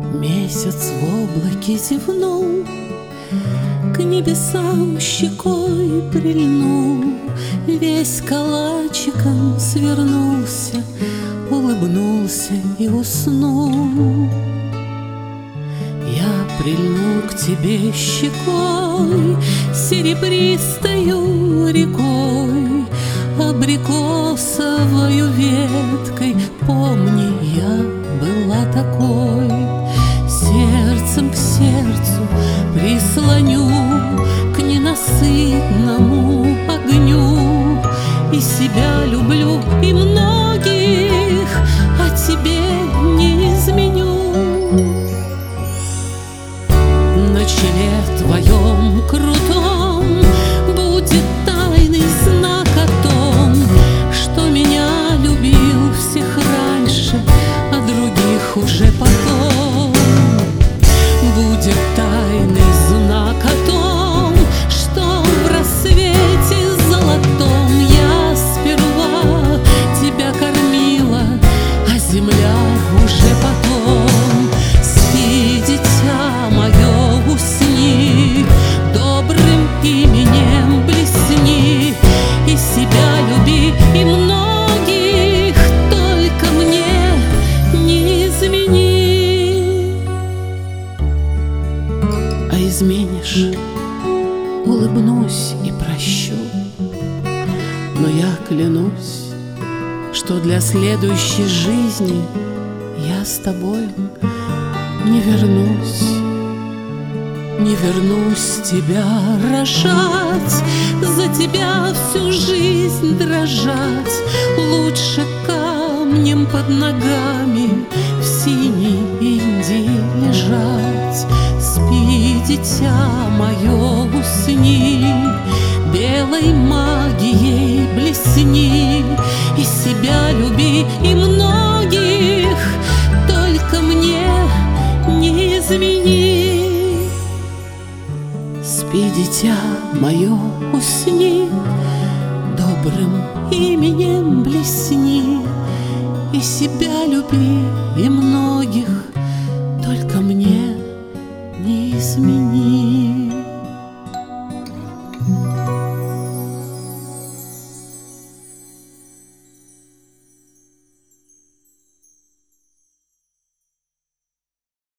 Месяц в облаке зевнул, к небесам щекой прильнул, весь калачиком свернулся, улыбнулся и уснул. Я прильну к тебе щекой, серебристою рекой, абрикосовою веткой. Помни, я была такой. Сердцем к сердцу прислоню к ненасытному огню, и себя люблю, и многих, а тебе не изменю. На челе твоем крутом будет тайный знак о том, что меня любил всех раньше, а других уже потом. Будет тайный знак о том, что в рассвете золотом я сперва тебя кормила, а земля уже потом. Спи, дитя мое, усни, добрым именем блесни, и себя люби, и многих, только мне не измени. А изменишь, улыбнусь и прощу, но я клянусь, что для следующей жизни я с тобой не вернусь. Не вернусь тебя рожать, за тебя всю жизнь дрожать. Лучше камнем под ногами в синей Индии лежать. Спи, дитя мое, усни, белой магией блесни, и себя люби, и многих, только мне не измени. Спи, дитя мое, усни, добрым именем блесни, и себя люби, и многих, только мне не измени.